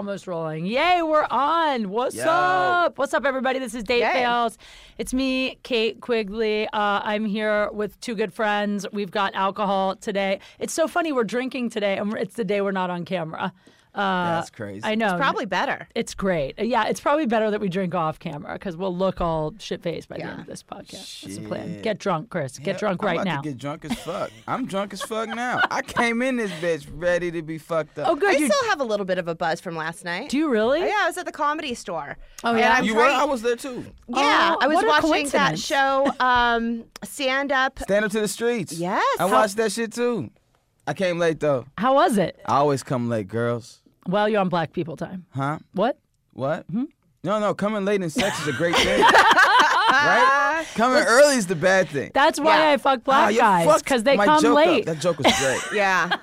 almost rolling. Yay, we're on. What's up? What's up, everybody? This is Date Fails. It's me, Kate Quigley. I'm here with two good friends. We've got alcohol today. It's so funny. We're drinking today, and it's the day we're not on camera. That's crazy. I know. It's probably better. It's great. Yeah, it's probably better that we drink off camera because we'll look all shit-faced by the end of this podcast. That's the plan. Get drunk, Chris. Get drunk right now. I'm about to get drunk as fuck. I'm drunk as fuck now. I came in this bitch ready to be fucked up. Oh, good. I still have a little bit of a buzz from last night. Do you really? Oh, yeah, I was at the Comedy Store. Oh, yeah? You were? I was there too. Yeah, I was what a watching that coincidence. show, Stand Up. Stand up to the streets. Yes. I watched that shit too. I came late though. How was it? I always come late, girls. Well, you're on Black People time. Huh? What? What? No, coming late in sex is a great thing. Right? Coming early is the bad thing. That's why I fuck black you guys, fucked because they my come joke up. late. That joke was great. Yeah.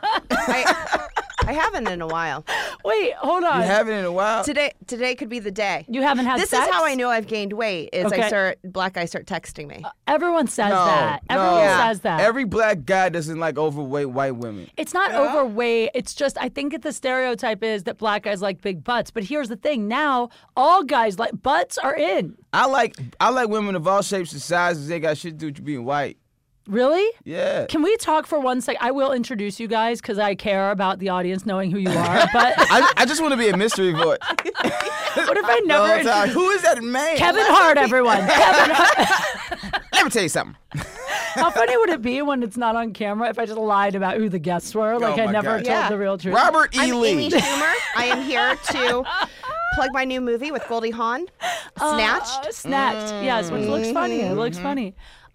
I haven't in a while. Wait, hold on. You haven't in a while? Today could be the day. You haven't had This sex? is how I know I've gained weight. Is Okay. black guys start texting me. Everyone says No, that. no. Everyone Yeah. says that. Every black guy doesn't like overweight white women. It's not overweight. It's just, I think the stereotype is that black guys like big butts. But here's the thing. Now, all guys like butts are in. I like women of all shapes and sizes. They got shit to do with you being white. Really? Yeah. Can we talk for 1 second? I will introduce you guys because I care about the audience knowing who you are. But I just want to be a mystery voice. what if I The whole never... time. Who is that man? Kevin Hart, everyone. Kevin Hart. Let me tell you something. How funny would it be when it's not on camera if I just lied about who the guests were? Like I my never God. told Yeah. the real truth. Robert E. I'm Lee. Amy Schumer. I am here to plug my new movie with Goldie Hawn, Snatched. Snatched. Yes, which looks funny. It looks funny.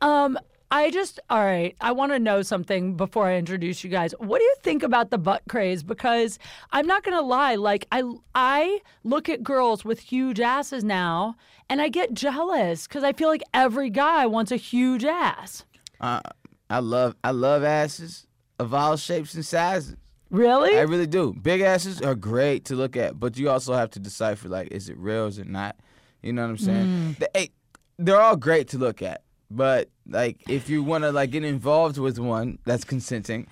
All right, I want to know something before I introduce you guys. What do you think about the butt craze? Because I'm not going to lie, like I look at girls with huge asses now and I get jealous because I feel like every guy wants a huge ass. I love asses of all shapes and sizes. Really? I really do. Big asses are great to look at, but you also have to decipher, like, is it real, is it not? You know what I'm saying? They're all great to look at. But, like, if you want to, like, get involved with one that's consenting,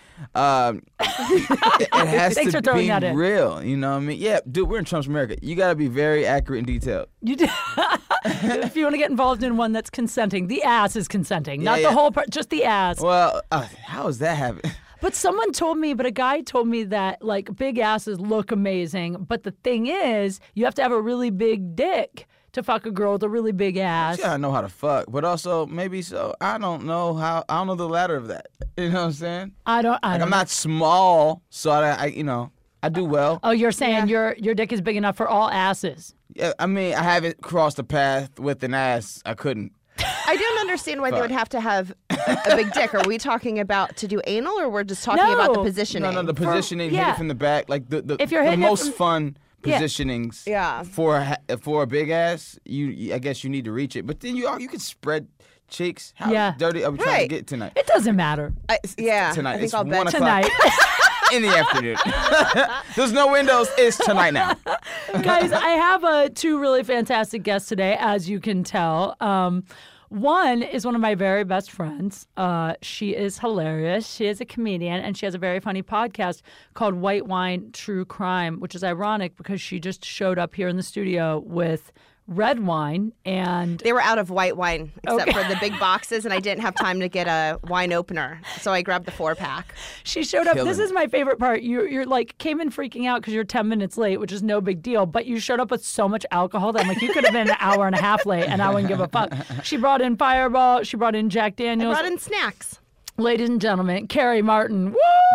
it has Thanks for to throwing be that in. real. You know what I mean? Yeah, dude, we're in Trump's America. You got to be very accurate and detailed. You do. If you want to get involved in one that's consenting, the ass is consenting, not Yeah. the whole part, just the ass. Well, how is that happening? But a guy told me that, like, big asses look amazing. But the thing is, you have to have a really big dick to fuck a girl with a really big ass. Yeah, I know how to fuck, but also maybe so. I don't know the latter of that. You know what I'm saying? I don't I'm know. not small, so I do well. Oh, you're saying your dick is big enough for all asses. Yeah, I mean, I haven't crossed a path with an ass. I couldn't. I don't understand why they would have to have a big dick. Are we talking about to do anal, or we're just talking about the No. positioning? No, the positioning, hit yeah. it from the back, like the If you're hitting it most from- fun positionings. Yeah. For a big ass, I guess you need to reach it, but then you can spread cheeks. How Yeah. dirty are we trying to Right. get tonight? It doesn't matter. Yeah, Tonight. I think It's I'll 1 bet o'clock. Tonight. In the afternoon. There's no windows. It's tonight now. Guys, I have two really fantastic guests today, as you can tell. One is one of my very best friends. She is hilarious. She is a comedian, and she has a very funny podcast called White Wine True Crime, which is ironic because she just showed up here in the studio with red wine, and They were out of white wine, except Okay. for the big boxes, and I didn't have time to get a wine opener, so I grabbed the 4-pack. she showed up. Killing This is my favorite part. You're like came in freaking out because you're 10 minutes late, which is no big deal. But you showed up with so much alcohol that I'm like, you could have been an hour and a half late, and I wouldn't give a fuck. She brought in Fireball. She brought in Jack Daniels. Brought in snacks. Ladies and gentlemen, Carrie Martin. Woo!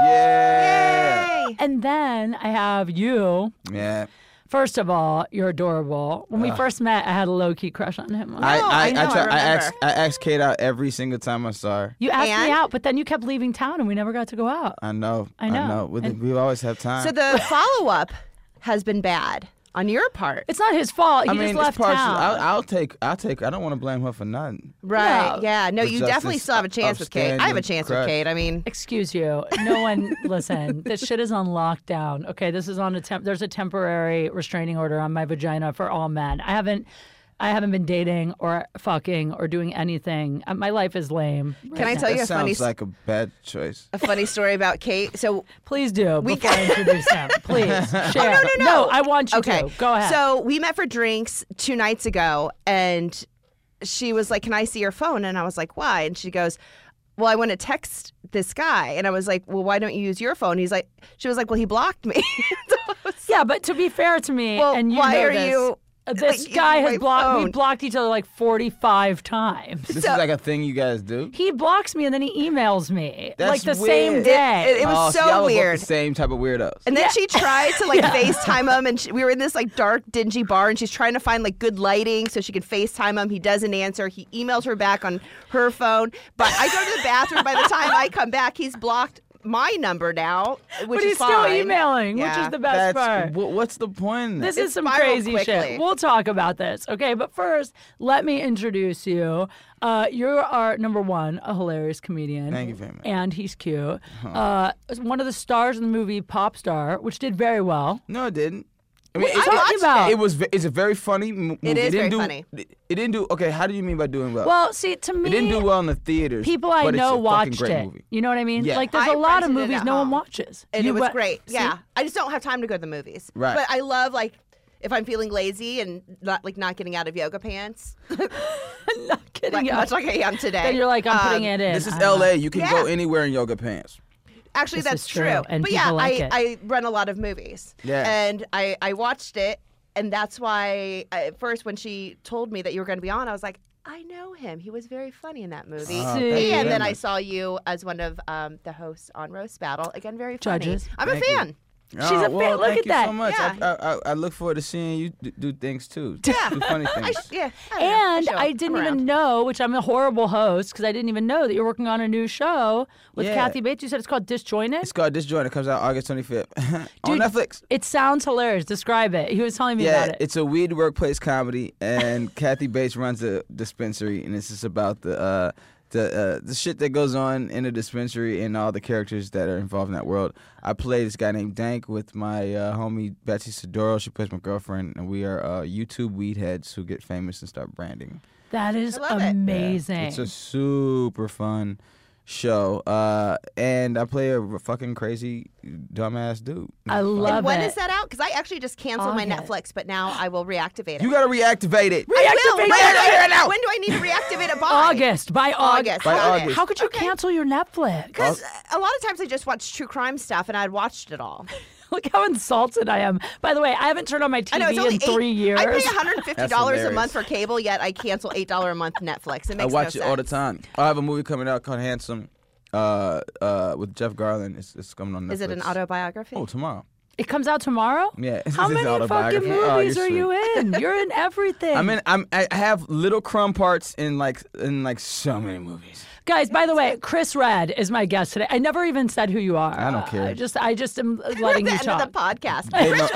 Yeah. Yay! And then I have you. Yeah. First of all, you're adorable. When we first met, I had a low-key crush on him. I know, I remember. I asked Kate out every single time I saw her. You asked me And? out, but then you kept leaving town, and we never got to go out. I know. I know. We always have time. So the follow-up has been bad on your part. It's not his fault. He I mean, just left it's partial. town. I'll take. I don't want to blame her for nothing. Right. No. Yeah. No, But you just definitely this still have a chance with Kate. I have a upstanding chance with crush. Kate. I mean, Excuse you. No one, listen, this shit is on lockdown. Okay, this is on there's a temporary restraining order on my vagina for all men. I haven't I haven't been dating or fucking or doing anything. My life is lame. Can I tell you That a funny sounds like a bad choice. story about Kate? So Please do before I introduce him. Please share. no. No, I want you okay, to. Go ahead. So we met for drinks 2 nights ago, and she was like, "Can I see your phone?" And I was like, "Why?" And she goes, "Well, I want to text this guy." And I was like, "Well, why don't you use your phone?" She was like, "Well, he blocked me." So I was yeah, but to be fair to me, Well, and you why know are this, you, this like, guy using has my blocked. We phone? blocked each other like 45 times. This is like a thing you guys do? He blocks me and then he emails me That's like the weird. same day. It was Oh, so see, y'all are both weird. the same type of weirdos. And then she tried to like FaceTime him, and we were in this like dark, dingy bar, and she's trying to find like good lighting so she could FaceTime him. He doesn't answer. He emails her back on her phone, but I go to the bathroom. By the time I come back, he's blocked my number now, which but he's is still fine. emailing, which Yeah. is the best part. What's the point in that? This is some spiraled crazy quickly. shit. We'll talk about this, okay? But first, let me introduce you. You are number one, a hilarious comedian. Thank you very much. And he's cute. One of the stars in the movie Pop Star, which did very well. No, it didn't. I mean, What are you talking about? It's a very funny movie. It is didn't very do, funny. It didn't do. Okay, how do you mean by doing well? Well, see, to me, it didn't do well in the theaters. people I but it's know a fucking watched great it. Movie. You know what I mean? Yeah. Like, there's I a lot of rented it movies at no one home. watches. And You it was went- great. See? Yeah, I just don't have time to go to the movies. Right. But I love like if I'm feeling lazy and not getting out of yoga pants, Not kidding. much like I am today. Then you're like, I'm putting it in. This is I don't know. LA. You can go Yeah. anywhere in yoga pants. Actually, This that's is true, and but people yeah, like it. I run a lot of movies. Yeah. And I watched it, and that's why at first when she told me that you were going to be on, I was like, I know him. He was very funny in that movie. Oh, See. thank you And very then I much. saw you as one of the hosts on Roast Battle. Again, very funny. Judges. I'm Thank a you. fan. She's a fan. Well, Look thank at you that. so much. Yeah. I look forward to seeing you do things too. Yeah. Do funny things. Yeah. And I didn't even know, which I'm a horrible host, because I didn't even know that you're working on a new show with Yeah. Kathy Bates. You said it's called Disjointed? It's called Disjointed. It comes out August 25th on Dude, Netflix. It sounds hilarious. Describe it. He was telling me Yeah, about it. it's a weed workplace comedy, and Kathy Bates runs a dispensary, and it's just about the shit that goes on in a dispensary and all the characters that are involved in that world. I play this guy named Dank with my homie Betsy Sidoro. She plays my girlfriend, and we are YouTube weed heads who get famous and start branding. That is I love it. amazing. It's a super fun show, and I play a fucking crazy dumbass dude. I love And when it. is that out? Because I actually just canceled my August. Netflix, but now I will reactivate it. You gotta reactivate it. I will. Reactivate When, it do I, when do I need to reactivate it by? August. By August. By Got it. August. How could you Okay. cancel your Netflix? Because a lot of times I just watch true crime stuff, and I'd watched it all. Look how insulted I am. By the way, I haven't turned on my I know it's TV only in 3 years. I pay $150 That's a hilarious. month for cable, yet I cancel $8 a month Netflix. It makes I watch no it all the sense. time. I have a movie coming out called Handsome, with Jeff Garland. It's coming on Netflix. Is it an autobiography? Oh, tomorrow. It comes out tomorrow? Yeah. It's How an many fucking autobiography. Oh, movies you're are you sweet. in? You're in everything. I have little crumb parts in like so many movies. Guys, by the way, Chris Red is my guest today. I never even said who you are. I don't care. I just am We're letting at you the end talk. of the podcast. They know,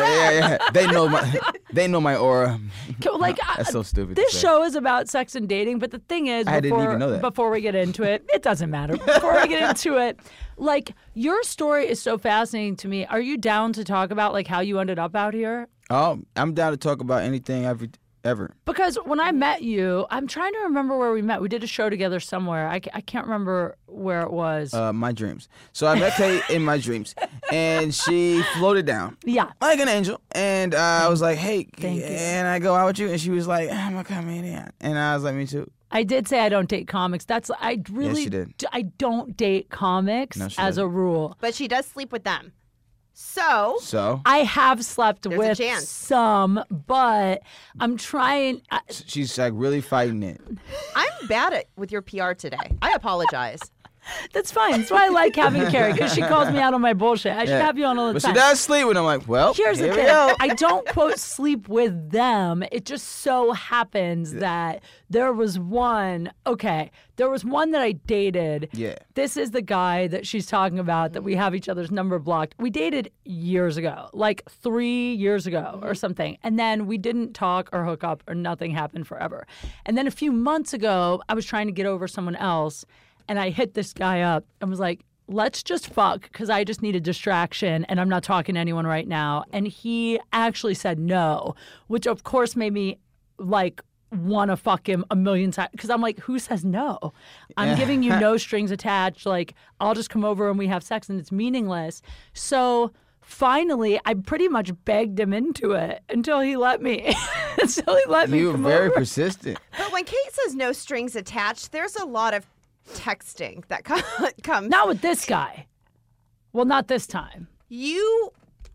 they know my aura. Like, That's so stupid. this to say. show is about sex and dating, but the thing is, I didn't even know that. before we get into it, it doesn't matter. Before we get into it, like, your story is so fascinating to me. Are you down to talk about like how you ended up out here? Oh, I'm down to talk about anything ever. Because when I met you, I'm trying to remember where we met. We did a show together somewhere. I can't remember where it was. My dreams. So I met Kate in my dreams, and she floated down. Yeah. Like an angel. And I was like, hey, Thank you. and I go out with you? And she was like, I'm a comedian. And I was like, me too. I did say I don't date comics. I really she did. I don't date comics No, she as a didn't. rule. But she does sleep with them. So I have slept There's a with chance. some, but I'm trying. She's like really fighting it. I'm bad at with your PR today. I apologize. That's fine. That's why I like having Carrie, because she calls me out on my bullshit. I should Yeah. have you on all the But time. she does sleep with him. I'm like, well, Here's the here we thing. go. I don't quote sleep with them. It just so happens that there was one that I dated. Yeah. This is the guy that she's talking about that we have each other's number blocked. We dated years ago, like 3 years ago or something. And then we didn't talk or hook up or nothing happened forever. And then a few months ago, I was trying to get over someone else and I hit this guy up and was like, let's just fuck because I just need a distraction and I'm not talking to anyone right now. And he actually said no, which of course made me like want to fuck him a million times because I'm like, who says no? I'm giving you no strings attached. Like, I'll just come over and we have sex and it's meaningless. So finally, I pretty much begged him into it until he let me. Until he let me. You were come very over. persistent. But when Kate says no strings attached, there's a lot of texting that comes. Not with this guy. Well, not this time. You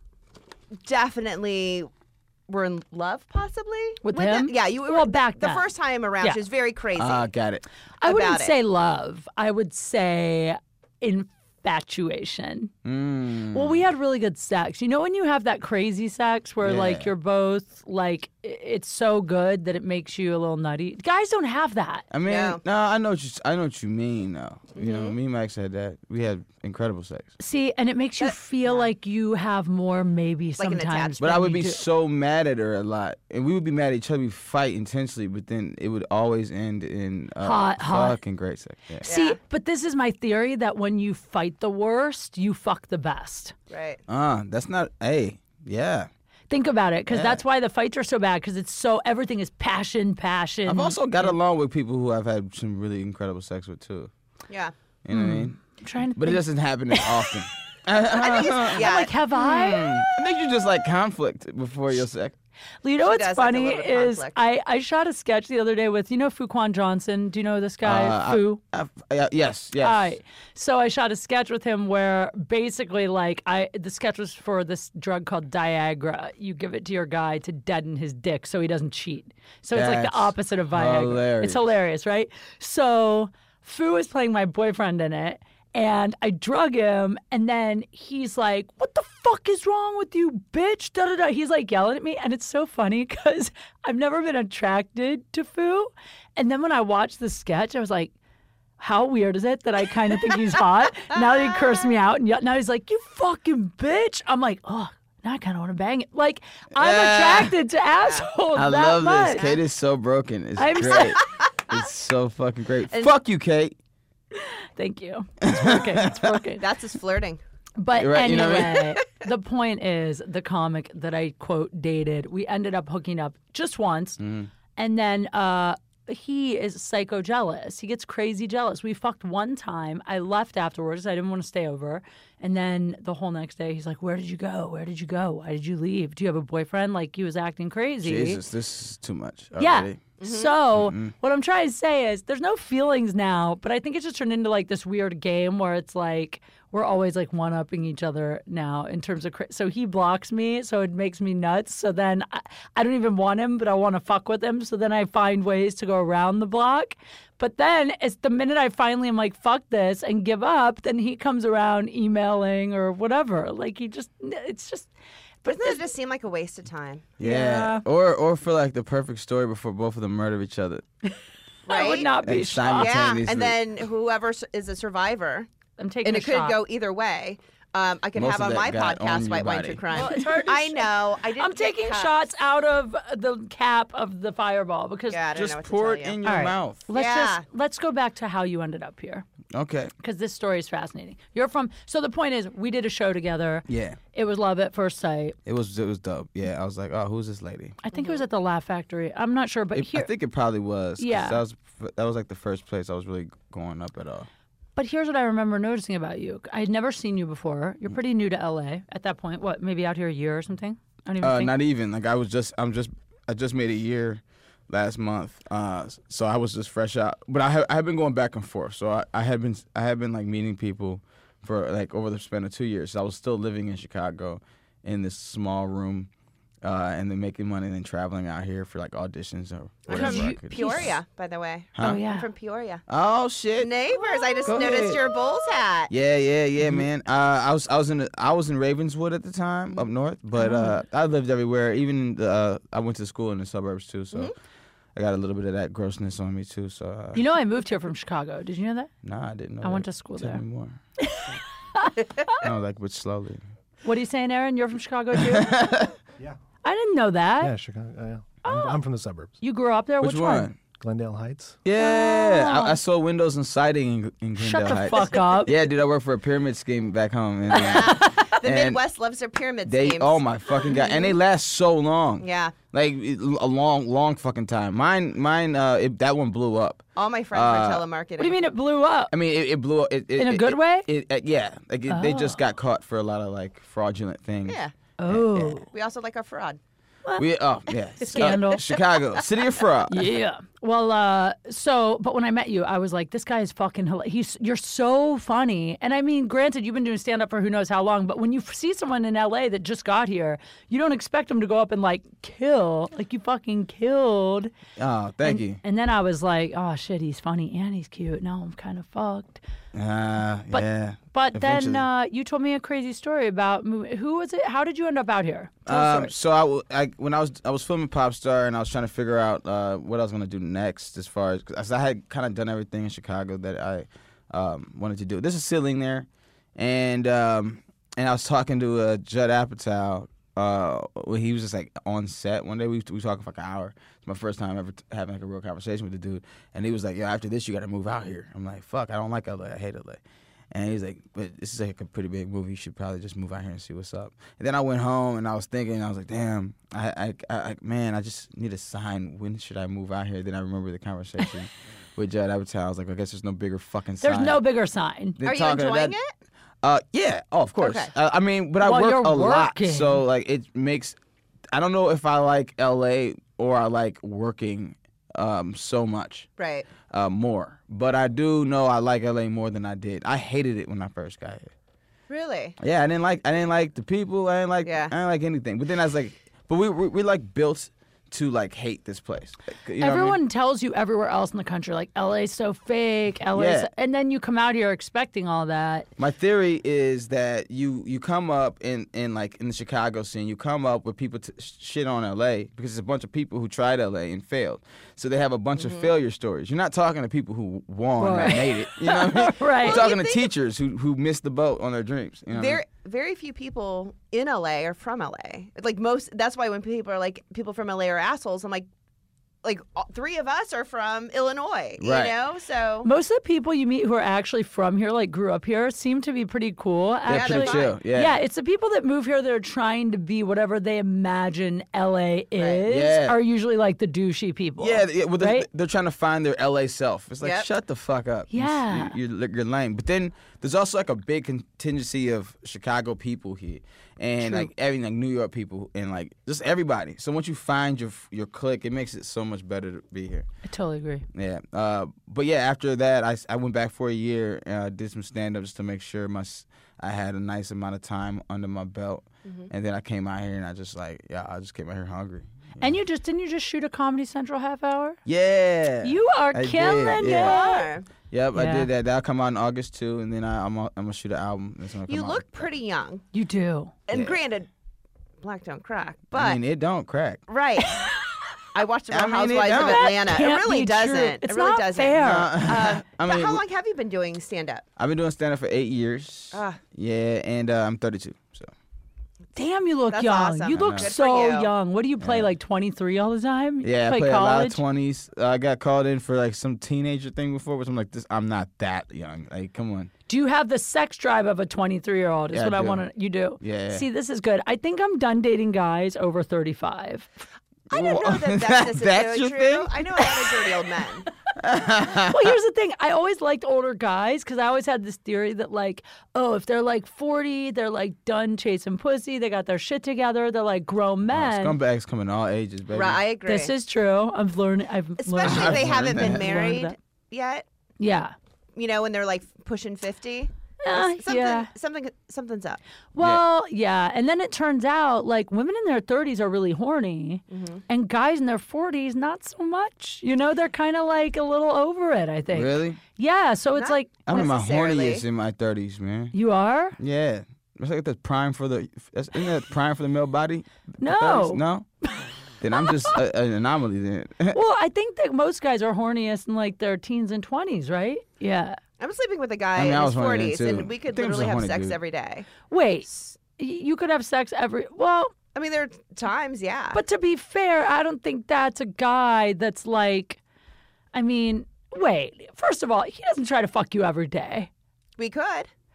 definitely were in love, possibly? With him? Yeah, you were. Well, back the then. first time around, Yeah. she was very crazy. Got it. I wouldn't about it. say love. I would say infatuation. Well, we had really good sex. You know when you have that crazy sex where like Yeah. you're both like it's so good that it makes you a little nutty. Guys don't have that. I mean, No. no, I know what you mean. Though, you know, me and Max had that. We had incredible sex. See, and it makes you feel like you have more maybe Like an sometimes. attachment. But I than would you be do. so mad at her a lot, and we would be mad at each other. We fight intensely, but then it would always end in Hot. fucking great sex. Yeah. See, Yeah. but this is my theory that when you fight the worst, you fuck the best. Right. That's not. Hey, yeah. Think about it, because Yeah. that's why the fights are so bad, because it's so everything is passion. I've also got along with people who I've had some really incredible sex with too. Yeah. You know what I mean? I'm trying to But it think. doesn't happen as often. I think it's, yeah. Like, have I? I think you just like conflict before your sex. You know She what's does like a funny little bit of is conflict. I shot a sketch the other day with, you know, Fuquan Johnson. Do you know this guy? Fu? Yes. Right. So I shot a sketch with him where basically like the sketch was for this drug called Viagra. You give it to your guy to deaden his dick so he doesn't cheat. So it's like the That's opposite of Viagra. hilarious. It's hilarious, right? So Fu is playing my boyfriend in it. And I drug him, and then he's like, "What the fuck is wrong with you, bitch?" Da da da. He's like yelling at me, and it's so funny because I've never been attracted to Fu. And then when I watched the sketch, I was like, how weird is it that I kind of think he's hot? Now that he cursed me out, and now he's like, "You fucking bitch." I'm like, oh, now I kind of want to bang it. Like, I'm attracted to assholes I that love much. this. Kate is so broken. It's I'm so- great. It's so fucking great. Fuck you, Kate. Thank you. It's working. It's working. That's his flirting. But You're right, you know anyway, what I mean? the point is the comic that I quote dated, we ended up hooking up just once. Mm. And then he is psycho jealous. He gets crazy jealous. We fucked one time. I left afterwards. I didn't want to stay over. And then the whole next day, he's like, "Where did you go? Where did you go? Why did you leave? Do you have a boyfriend?" Like, he was acting crazy. Jesus, this is too much. Yeah. Already. So what I'm trying to say is there's no feelings now, but I think it's just turned into like this weird game where it's like we're always like one-upping each other now in terms of so he blocks me, so it makes me nuts. So then I don't even want him, but I want to fuck with him. So then I find ways to go around the block. But then it's the minute I finally am like, fuck this and give up, then he comes around emailing or whatever. Like it's just. But Doesn't it just seem like a waste of time? Yeah. Or for like the perfect story before both of them murder each other. I would Right? not be Like, shocked. Yeah, simultaneously. and then whoever is a survivor, I'm taking and a it could shot. go either way. I could Most have of on that my got on podcast, your White Wine body. True Crime. Well, it's hard to I know. I didn't. I'm get taking cups. shots out of the cap of the fireball because Yeah, I don't know Just what to pour tell it you. in your All right. mouth. Yeah. let's go back to how you ended up here Okay. because this story is fascinating. You're from so the point is we did a show together. Yeah. It was love at first sight. It was dope. Yeah. I was like, oh, who's this lady? I think it was at the Laugh Factory. I'm not sure, but I here think it probably was. 'cause Yeah. That was like the first place I was really going up at all. but here's what I remember noticing about you. I had never seen you before. You're pretty new to LA at that point. What, maybe out here a year or something? I don't even think. Not even. Like I just made a year last month. So I was just fresh out. But I had been going back and forth. So I had been like meeting people for like over the span of 2 years. So I was still living in Chicago in this small room. And then making money and then traveling out here for like auditions or whatever I could do. Peoria, by the way. Huh? Oh yeah. I'm from Peoria. Oh shit. Neighbors. I just Go noticed ahead. your Bulls hat. Yeah, man. I was in Ravenswood at the time, up north, but I lived everywhere. Even I went to school in the suburbs too, so I got a little bit of that grossness on me too. So You know, I moved here from Chicago. Did you know that? nah, I didn't know. I went that. to school Tell there. me more. No, like but slowly. What are you saying, Aaron? You're from Chicago too? Yeah. I didn't know that. Yeah, Chicago. I'm from the suburbs. You grew up there. Which one? Glendale Heights. Yeah, I saw windows and siding in Glendale Shut the Heights. fuck up. Yeah, dude, I worked for a pyramid scheme back home. And, The and Midwest loves their pyramid they schemes. oh my fucking god, and they last so long. Yeah. Like a long fucking time. Mine, that one blew up. All my friends are telemarketing. What do you mean it blew up? I mean, it blew up. In a good way? Yeah, like they just got caught for a lot of like fraudulent things. Yeah. Oh. We also like our fraud. Yeah. Scandal. Chicago, city of fraud. Yeah. Well, but when I met you, I was like, this guy is fucking hilarious. You're so funny. And I mean, granted, you've been doing stand up for who knows how long, but when you see someone in LA that just got here, you don't expect them to go up and like kill. Like you fucking killed. Oh, thank you. And then I was like, oh shit, he's funny and he's cute. Now I'm kind of fucked. Yeah. But Eventually. then you told me a crazy story about who was it? How did you end up out here? Tell the story. So when I was filming Popstar and I was trying to figure out what I was gonna do next as far as because I had kind of done everything in Chicago that I wanted to do. There's a ceiling there, and I was talking to Judd Apatow. He was just like on set one day. We talking for like an hour. It's my first time ever having like a real conversation with the dude, and he was like, "Yeah, after this you got to move out here." I'm like, "Fuck, I don't like LA. I hate LA." And he's like, "But this is like a pretty big movie. You should probably just move out here and see what's up." And then I went home and I was thinking, I was like, "Damn, man, I just need a sign. When should I move out here?" Then I remember the conversation with Judd Apatow. I was like, "I guess there's no bigger fucking sign." There's no bigger sign. than Are you talking to enjoying that- it? Yeah. Oh, of course. Okay. I mean, but I Well, work you're a lot, working. so like it makes. I don't know if I like LA or I like working so much Right. more, but I do know I like LA more than I did. I hated it when I first got here. Really? Yeah, I didn't like the people. I didn't like anything. But then I was like, but we like built to like hate this place. You know what I mean? Everyone tells you everywhere else in the country, like LA's so fake, and then you come out here expecting all that. My theory is that you come up in like in the Chicago scene, you come up with people shit on LA because it's a bunch of people who tried LA and failed. So they have a bunch of failure stories. You're not talking to people who won Right. and made it. You know what I mean? Right. You're Well, talking to teachers who missed the boat on their dreams. You know what I mean? Very few people in LA are from LA. Like that's why when people are like, people from LA are assholes, I'm like three of us are from Illinois, you Right. know? So Most of the people you meet who are actually from here, like grew up here, seem to be pretty cool. They're Actually, pretty chill. Yeah. it's the people that move here that are trying to be whatever they imagine LA is Yeah. are usually like the douchey people. Yeah, well, right? they're trying to find their LA self. It's like, Yep. shut the fuck up. Yeah. You're lame. But then there's also like a big contingency of Chicago people here, and True. like like New York people, and like just everybody. So once you find your clique, it makes it so much better to be here. I totally agree. Yeah. But yeah, after that, I went back for a year, did some stand up just to make sure I had a nice amount of time under my belt, and then I came out here and I just came out here hungry. And didn't you just shoot a Comedy Central half hour? Yeah. You are I did, killing yeah. it. Yep, I Yeah. did that. That'll come out in August too, and then I'm gonna shoot an album. That's gonna come you out. look pretty young. You do. And Yeah. granted, black don't crack, but I mean, it don't crack. right. I watched the Real I mean, it Housewives of don't. Atlanta. That It can't really be doesn't. true. It It's really not doesn't. fair. I But mean, how long have you been doing stand up? I've been doing stand up for 8 years. Ah. Yeah, and I'm 32. So Damn, you look That's young. awesome. You look Good for so you. young. What do you play, like 23 all the time? You yeah, I play played a lot college? of 20s. I got called in for like some teenager thing before, which I'm like, I'm not that young. Like, come on. Do you have the sex drive of a 23-year-old? Is Yeah, what I I do. want to. You do. Yeah. See, this is good. I think I'm done dating guys over 35. I don't know that that's That's necessarily your true. thing? I know a lot of dirty old men. Well, here's the thing. I always liked older guys because I always had this theory that, like, oh, if they're like 40, they're like done chasing pussy. They got their shit together. They're like grown men. Scumbags come in all ages, baby. Right, I agree. This is true. I've learned. Especially if I've they learned haven't been that. married Learned yet. Yeah. You know, when they're like pushing 50. Yeah. Something's up. Well, yeah. And then it turns out like women in their 30s are really horny and guys in their 40s, not so much. You know, they're kind of like a little over it, I think. Really? Yeah. So it's Not- like, I'm in my Necessarily. horniest in my 30s, man. you are? Yeah. That's like the prime for the. Isn't that prime for the male body? No. 30s? No. Then I'm just an anomaly. Then. Well, I think that most guys are horniest in like their teens and 20s, right? Yeah. I'm sleeping with a guy I mean, in I his was one of them, 40s, too. and we could I think I'm just literally a have horny sex dude. every day. Wait, you could have sex well, I mean, there are times, yeah. but to be fair, I don't think that's a guy that's like, I mean, wait, first of all, he doesn't try to fuck you every day. we could.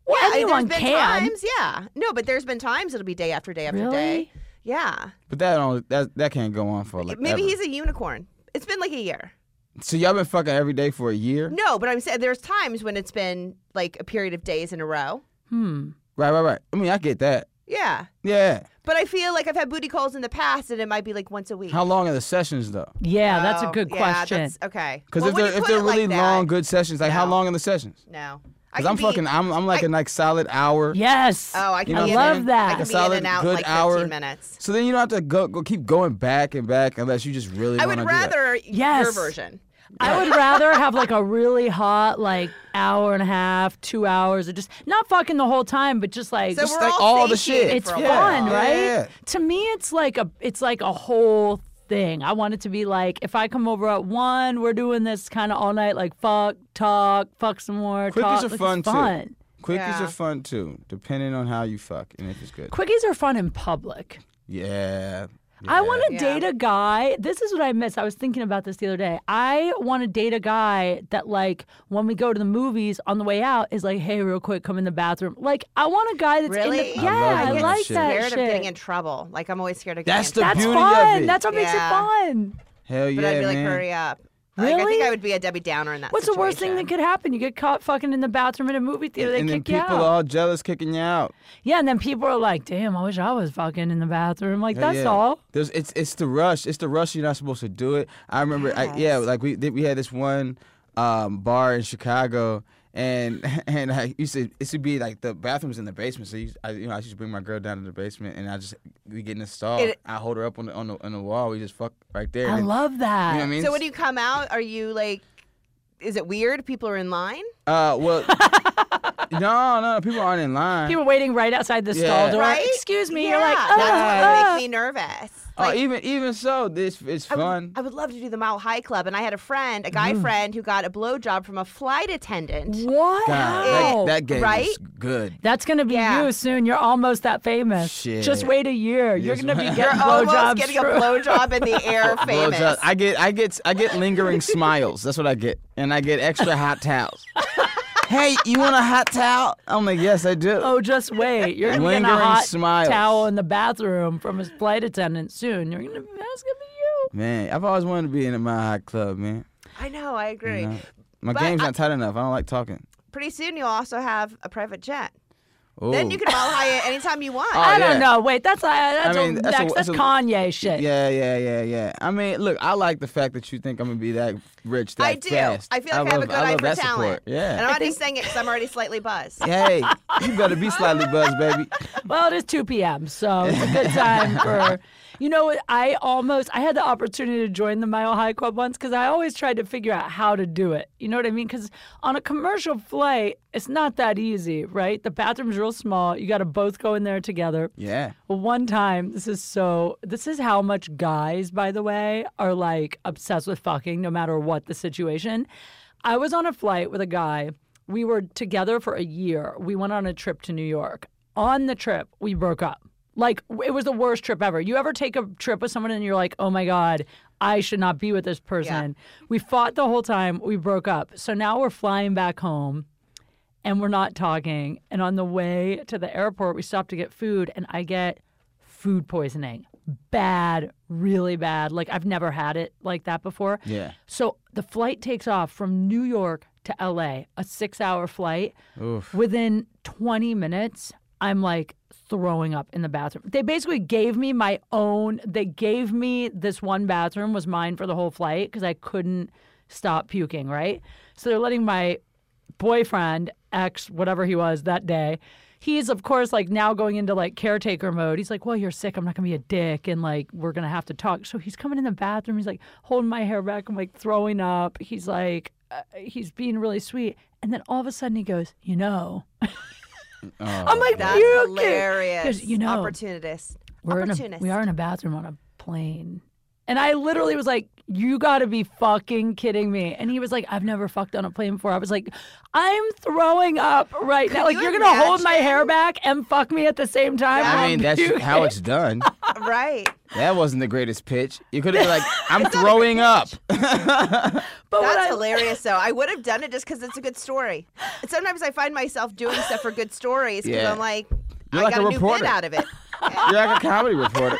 Well, Yeah, anyone there's been can. times, yeah. No, but there's been times it'll be day after day after Really? day. Yeah. But that can't go on for like Maybe ever. he's a unicorn. It's been like a year. So y'all been fucking every day for a year? No, but I'm saying there's times when it's been like a period of days in a row. Right. I mean, I get that. Yeah. Yeah. But I feel like I've had booty calls in the past, and it might be like once a week. How long are the sessions though? Yeah, that's a Oh, good yeah, question. that's- okay. Because Well, when you if put they're it like really that, long, good sessions, like how No. long are the sessions? No. Because I'm like a like solid hour. Yes. Oh, I can You know be what I'm in- saying? that. I Like can a be in solid and out in good like 15 hour. minutes. So then you don't have to go keep going back and back unless you just really I want to would do that. rather Yes. your version. I would rather have like a really hot like hour and a half, 2 hours, or just not fucking the whole time, but just like So Just we're like all all the satiated shit. it's for a fun, while. Yeah, right? yeah. To me, it's like a whole thing. I want it to be like if I come over at 1, we're doing this kind of all night, like fuck, talk, fuck some more, Quickies talk. are Like, fun, it's too. fun. Quickies Yeah. are fun too, depending on how you fuck and if it's good. Quickies are fun in public. Yeah. I want to Yeah. date a guy. This is what I miss. I was thinking about this the other day. I want to date a guy that, like, when we go to the movies on the way out, is like, hey, real quick, come in the bathroom. Like, I want a guy that's Really? in the. I Yeah, love I, doing that like shit. that Scared shit. of getting in trouble. Like I'm always scared of That's getting the in That's beauty fun. of it. That's what makes it Yeah. fun. Hell yeah, But I'd be like, man. hurry up. Like, I think Really? I would be a Debbie Downer in that What's the worst thing that situation. could happen? You get caught fucking in the bathroom in a movie theater. They And then kick you people out. are all jealous, kicking you out. Yeah, and then people are like, "Damn, I wish I was fucking in the bathroom." Like Hell that's yeah. all. It's the rush. It's the rush. You're not supposed to do it. I remember. Yes. Like we had this one bar in Chicago, and I used to be like the bathroom's in the basement. So I used to bring my girl down to the basement, and we get in the stall. I hold her up on the wall. We just fuck right there. I and, love that. You know what I mean? So when you come out, are you like, is it weird? People are in line? Well, no, people aren't in line. People waiting right outside the stall Yeah. door. Right? Excuse me. Yeah, You're like, that's what ah. makes me nervous. Oh, Like, even so, it's fun. I would love to do the Mile High Club, and I had a guy friend, who got a blowjob from a flight attendant. What? God, How? that game Right? is good. That's gonna be Yeah. you soon. You're almost that famous. Shit. Just wait a year. You're Yes, gonna be ma'am. getting You're almost blowjobs. getting a through- blowjob in the air famous. Blowjob. I get lingering smiles. That's what I get, and I get extra hot towels. Hey, you want a hot towel? I'm like, yes, I do. Oh, just wait. You're gonna get a Lingering hot smiles. towel in the bathroom from a flight attendant soon. That's gonna be you. Man, I've always wanted to be in a Mile High Club, man. I know, I agree. You know? My But game's I- not tight enough. I don't like talking. Pretty soon you'll also have a private jet. Ooh. Then you can Mile High it anytime you want. Oh, I yeah. don't know. Wait, that's I mean, that's a- next. That's that's a- Kanye shit. Yeah. I mean, look, I like the fact that you think I'm gonna be that rich that I do. fast. I feel like I have a good eye love for that talent. support. And Yeah. I'm not just saying it because I'm already slightly buzzed. Hey, you better be slightly buzzed, baby. Well, it is 2 p.m., so it's a good time for. You know what? I had the opportunity to join the Mile High Club once because I always tried to figure out how to do it. You know what I mean? Because on a commercial flight, it's not that easy, right? The bathroom's real small. You got to both go in there together. Yeah. Well, one time, this is how much guys, by the way, are like obsessed with fucking no matter what the situation. I was on a flight with a guy. We were together for a year. We went on a trip to New York. On the trip, we broke up. Like, it was the worst trip ever. You ever take a trip with someone and you're like, oh my God, I should not be with this person. Yeah. We fought the whole time. We broke up. So now we're flying back home and we're not talking. And on the way to the airport, we stop to get food and I get food poisoning. Bad, really bad. Like, I've never had it like that before. Yeah. So the flight takes off from New York to LA, a 6-hour flight. Oof. Within 20 minutes, I'm like throwing up in the bathroom. They basically gave me this one bathroom was mine for the whole flight because I couldn't stop puking, right? So they're letting my boyfriend, ex, whatever he was that day, he's of course like now going into like caretaker mode. He's like, well, you're sick. I'm not going to be a dick. And like, we're going to have to talk. So he's coming in the bathroom. He's like holding my hair back. I'm like throwing up. He's like, he's being really sweet. And then all of a sudden he goes, you know. I'm like, That's puking. hilarious. He goes, you know, Opportunist. we are in a bathroom on a plane. And I literally was like, you got to be fucking kidding me. And he was like, I've never fucked on a plane before. I was like, I'm throwing up right now. Like, you you're going to hold my imagine? hair back and fuck me at the same time? I while mean, I'm that's puking? how it's done. Right. That wasn't the greatest pitch. You could have been like, I'm throwing up. But That's hilarious, though. I would have done it just because it's a good story. And sometimes I find myself doing stuff for good stories because Yeah. I'm like, You're I like got a a new reporter. bit out of it. You're like a comedy reporter.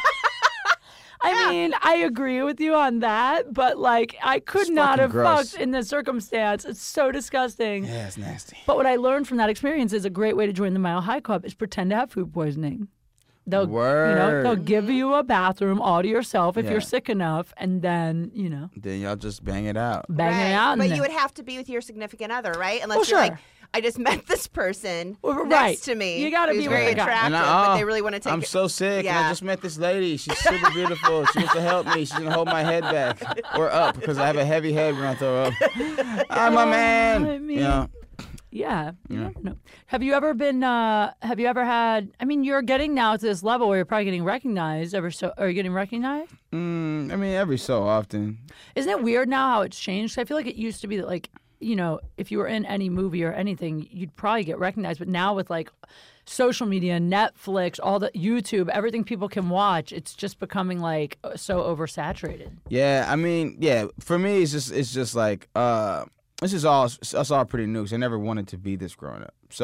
I mean, I agree with you on that, but like, I could It's not fucking have gross. fucked in this circumstance. It's so disgusting. Yeah, it's nasty. But what I learned from that experience is a great way to join the Mile High Club is pretend to have food poisoning. They'll, Word. they'll give you a bathroom all to yourself if Yeah. you're sick enough, and then, Then y'all just bang it out. bang Right. it out. But and you then- would have to be with your significant other, right? Unless Well, you're like, sure. I just met this person Well, right. next to me. You gotta who's be with very the guy. attractive, And but they really want to take I'm it. so sick. And I Yeah. just met this lady. She's super beautiful. She wants to help me. She's gonna hold my head back or up because I have a heavy head when I throw up. I'm a man. I mean- you know, Yeah, you never know. Have you ever been? Have you ever had? I mean, you're getting now to this level where you're probably getting recognized. Are you getting recognized? I mean, every so often. Isn't it weird now how it's changed? 'Cause I feel like it used to be that, like, if you were in any movie or anything, you'd probably get recognized. But now with like social media, Netflix, all the YouTube, everything people can watch, it's just becoming like so oversaturated. Yeah, I mean, yeah. For me, it's just like this is all us all pretty new. 'Cause I never wanted to be this growing up, so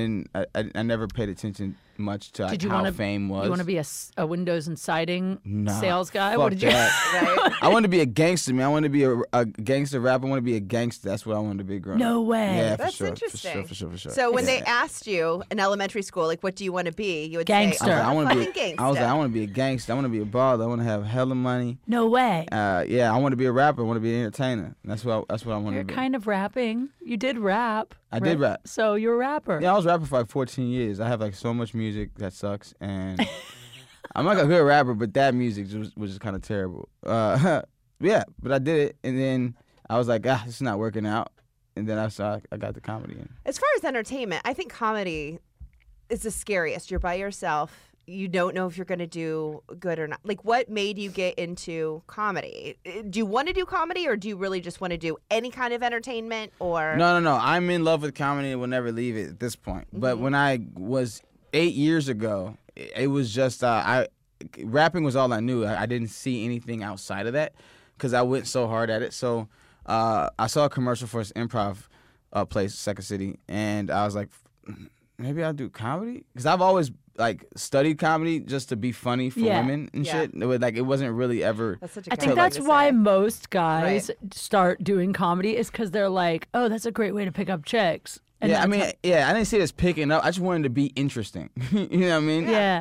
I never paid attention much to Did you how want to? fame was. You want to be a windows and siding Nah, sales guy? fuck What did you? that. Right? I wanted to be a gangster, man. I wanted to be a gangster rapper. I want to be a gangster. That's what I wanted to be growing up. No way. Yeah, for That's sure. interesting. For sure. So when they Yeah. asked you in elementary school, like, what do you want to be? You would Gangster. say, I want to be. gangster. I was like, I want to be a gangster. I want to be a baller. I want to have hella money. No way. Yeah, I want to be a rapper. I want to be an entertainer. That's what I want You're to be. kind of rapping. You did rap. I did rap. So you're a rapper. Yeah, I was rapping for like 14 years. I have like so much music that sucks, and I'm like a good rapper, but that music was just kind of terrible. Yeah, but I did it, and then I was like, this is not working out, and then I got the comedy in. As far as entertainment, I think comedy is the scariest. You're by yourself. You don't know if you're going to do good or not. Like, what made you get into comedy? Do you want to do comedy, or do you really just want to do any kind of entertainment? Or No. I'm in love with comedy and will never leave it at this point. But when I was 8 years ago, it was just rapping was all I knew. I didn't see anything outside of that because I went so hard at it. So I saw a commercial for this improv place, Second City, and I was like, maybe I'll do comedy because I've always like studied comedy just to be funny for Yeah. women and Yeah. shit. It wasn't really ever. That's such a I good think thing that's to why say. most guys Right. start doing comedy is because they're like, oh, that's a great way to pick up chicks. And Yeah, I that's mean, how- I didn't see it as picking up. I just wanted to be interesting. You know what I mean? yeah.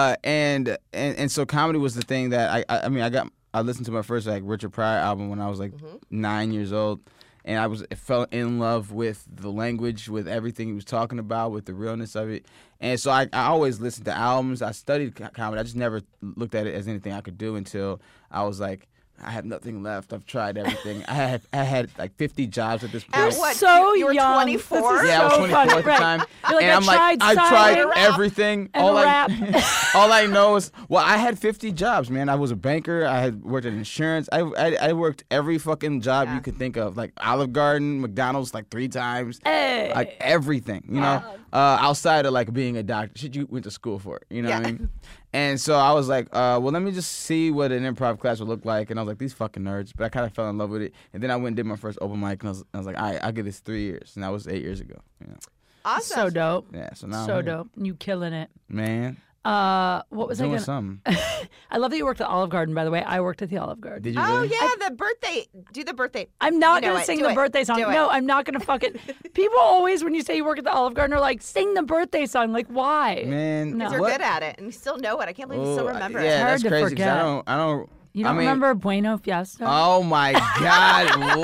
And so comedy was the thing that I listened to my first like Richard Pryor album when I was like 9 years old, and I fell in love with the language, with everything he was talking about, with the realness of it. And so I always listened to albums. I studied comedy. I just never looked at it as anything I could do until I was like, I have nothing left. I've tried everything. I had like 50 jobs at this point. At what? So you were young. 24? This is Yeah, I was so 24 funny. at the Right. time. You're like, and I I'm like, tried I've sign tried rap everything. and rap. All I know is, well, I had 50 jobs, man. I was a banker. I had worked in insurance. I worked every fucking job you could think of, like Olive Garden, McDonald's, like 3 times. Hey. Like everything, you know, outside of like being a doctor. Shit you went to school for, you know what I mean? And so I was like, well, let me just see what an improv class would look like. And I was like, these fucking nerds. But I kind of fell in love with it. And then I went and did my first open mic, and I was like, all right, I'll give this 3 years. And that was 8 years ago. You know? Awesome. So dope. Yeah, so now I'm So here. dope. You killing it. Man, What was I doing gonna? something. I love that you worked at Olive Garden. By the way, I worked at the Olive Garden. Did you Oh, really? yeah, the birthday. Do the birthday. I'm not You know gonna it. sing Do the it. birthday song. Do it. No, I'm not gonna fucking. People always, when you say you work at the Olive Garden, are like, sing the birthday song. Like, why? Man, No. You're what? good at it, and you still know it. I can't believe you still remember yeah, it. hard that's to crazy. 'Cause forget. I don't. You don't I mean, remember Bueno Fiesta? Oh my God!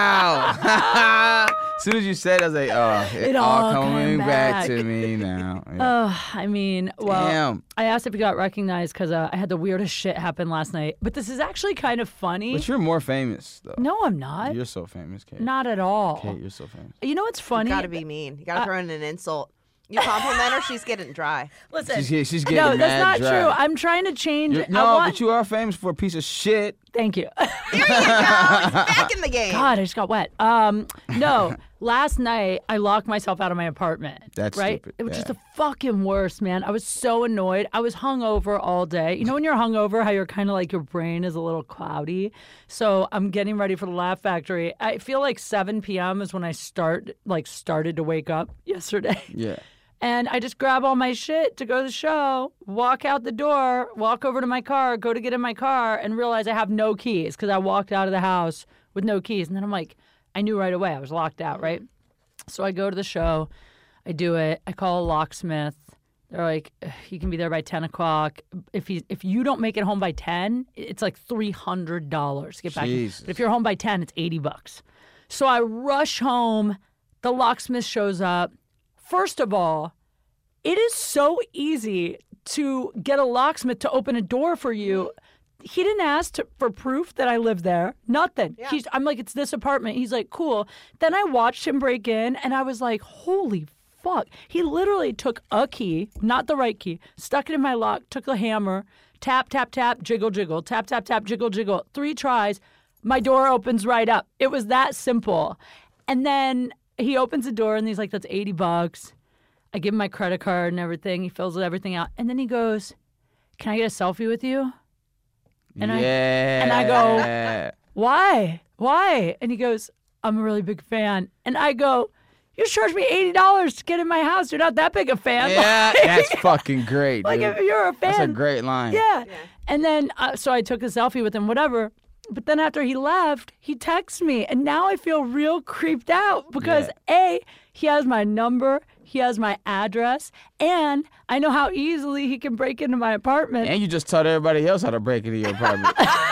Wow. As soon as you said, it, I was like, oh, It all coming came back back. to me now. Yeah. I mean, well, Damn. I asked if you got recognized because I had the weirdest shit happen last night. But this is actually kind of funny. But you're more famous though. No, I'm not. You're so famous, Kate. Not at all. Kate, you're so famous. You know what's funny? You gotta be mean. You gotta throw in an insult. You compliment her, she's getting dry. Listen, She's getting no, mad that's not dry. true. I'm trying to change. No, I want, but you are famous for a piece of shit. Thank you. There you go. He's back in the game. God, I just got wet. No, Last night, I locked myself out of my apartment. That's right? stupid, It was just yeah. the fucking worst, man. I was so annoyed. I was hungover all day. You know when you're hungover, how you're kind of like your brain is a little cloudy? So I'm getting ready for the Laugh Factory. I feel like 7 p.m. is when I started to wake up yesterday. Yeah. And I just grab all my shit to go to the show, walk out the door, walk over to my car, go to get in my car, and realize I have no keys because I walked out of the house with no keys. And then I'm like, I knew right away I was locked out, right? So I go to the show, I do it, I call a locksmith. They're like, he can be there by 10 o'clock. If you don't make it home by 10, it's like $300 to get back. Jesus. But if you're home by 10, it's $80. So I rush home. The locksmith shows up. First of all, it is so easy to get a locksmith to open a door for you. He didn't ask for proof that I live there. Nothing. Yeah. I'm like, it's this apartment. He's like, cool. Then I watched him break in, and I was like, holy fuck. He literally took a key, not the right key, stuck it in my lock, took a hammer, tap, tap, tap, jiggle, jiggle, tap, tap, tap, jiggle, jiggle. 3 tries. My door opens right up. It was that simple. And then he opens the door, and he's like, that's $80. I give him my credit card and everything. He fills everything out. And then he goes, can I get a selfie with you? And I go, why? And he goes, I'm a really big fan. And I go, you charged me $80 to get in my house. You're not that big a fan. Yeah, that's fucking great, Like, dude. if you're a fan. That's a great line. Yeah. And then, so I took a selfie with him, whatever. But then after he left, he texted me. And now I feel real creeped out because, A, he has my number, he has my address, and I know how easily he can break into my apartment. And you just taught everybody else how to break into your apartment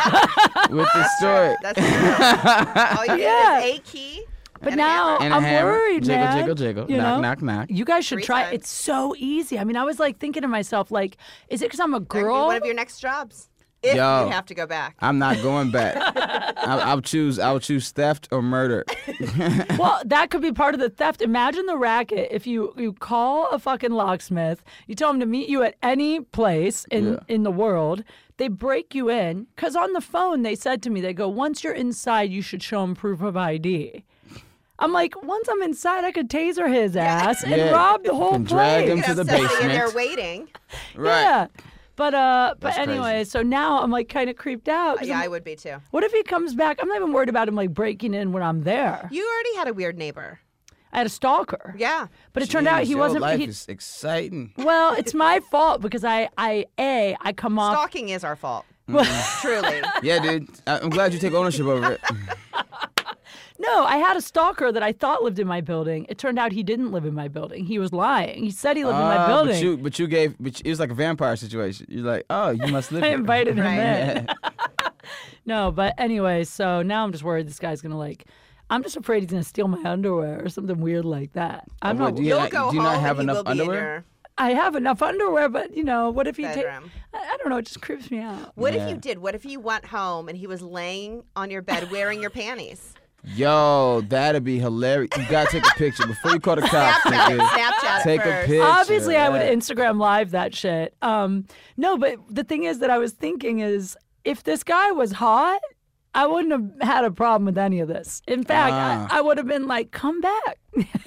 with this story. That's true. All you Yeah. need is a key. But and a now hammer. And a I'm hammer. worried, Jiggle, man. jiggle, jiggle. You Knock, know? knock, knock. You guys should 3 try. times. It's so easy. I mean, I was like thinking to myself, like, is it because I'm a That could be girl? one of your next jobs. If Yo. you have to go back. I'm not going back. I'll choose theft or murder. Well, that could be part of the theft. Imagine the racket if you call a fucking locksmith, you tell him to meet you at any place in the world, they break you in. Because on the phone, they said to me, they go, once you're inside, you should show him proof of ID. I'm like, once I'm inside, I could taser his ass and Yeah. rob the whole And drag place. him You to could the have somebody in there basement. waiting. Right. Yeah. But That's anyway, crazy. so now I'm like kind of creeped out. 'Cause Yeah, I'm- I would be too. What if he comes back? I'm not even worried about him like breaking in when I'm there. You already had a weird neighbor. I had a stalker. Yeah. But it turned out Jeez, he your wasn't. life he, is exciting. well, it's my fault because I come off. Stalking is our fault. Truly. Yeah, dude. I'm glad you take ownership over it. No, I had a stalker that I thought lived in my building. It turned out he didn't live in my building. He was lying. He said he lived in my building. But it was like a vampire situation. You're like, oh, you must live I here. invited him Right. in. No, but anyway, so now I'm just worried this guy's gonna like. I'm just afraid he's gonna steal my underwear or something weird like that. I'm what, not. do you- You'll go do you home not have and he enough will be in underwear? your I have enough underwear, but what if he takes? bedroom. I don't know. It just creeps me out. What Yeah. if you did? What if you went home and he was laying on your bed wearing your panties? Yo, that'd be hilarious. You gotta take a picture before you call the cops. Snapchat, nigga. Snapchat it Take a first. picture. Obviously, I would yeah. Instagram live that shit. No, but the thing is that I was thinking is if this guy was hot, I wouldn't have had a problem with any of this. In fact, I would have been like, come back.